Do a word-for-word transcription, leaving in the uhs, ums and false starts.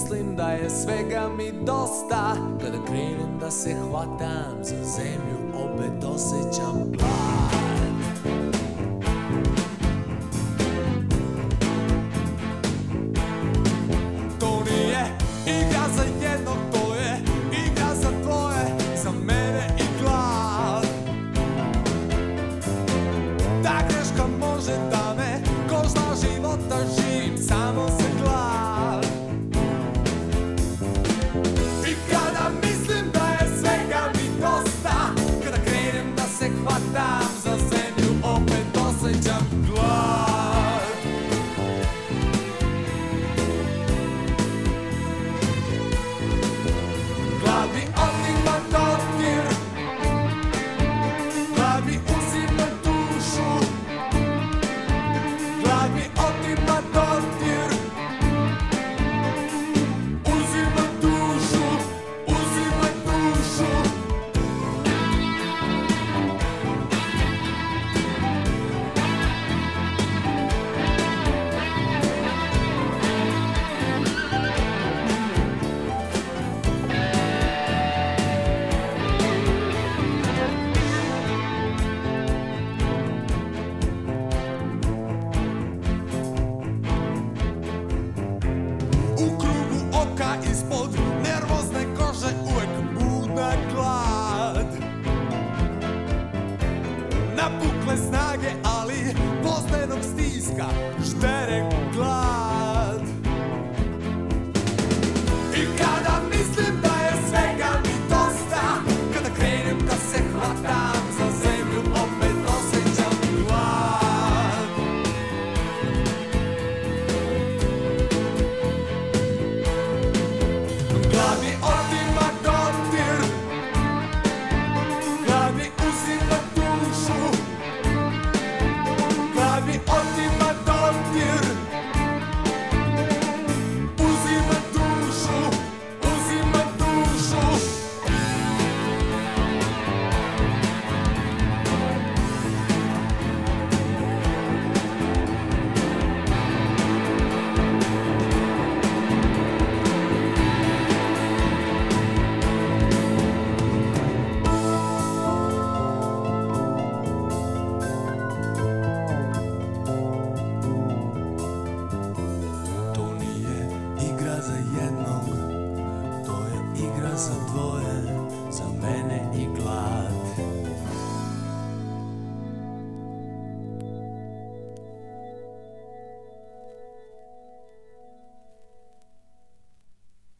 mislim da je svega mi dosta, kada krenem da se hvatam za zemlju, opet osjećam glad. To nije igra za jednog, to je igra za dvoje, za mene i glad. Ta greška može da me košta života, živim samo za glad. I kada mislim da je svega mi dosta, kada krenem da se hvatam za zemlju, opet osjećam glad. Glad mi otima dodir, glad mi uzima dušu, glad mi otima dodir, uzima dušu, uzima dušu. U krugu oka ispod nervozne kože uvek budna glad. Napukle snage, ali poznenog stiska ždere glad. I kada mislim da je svega mi dosta, kada krenem da se hvatam za zemlju, opet osjećam glad. Glad mi otima dodir, glad mi uzima dušu, glad mi otima dodir, uzima dušu, uzima dušu. To nije igra za jednog, to je igra za dvoje, za mene i glad.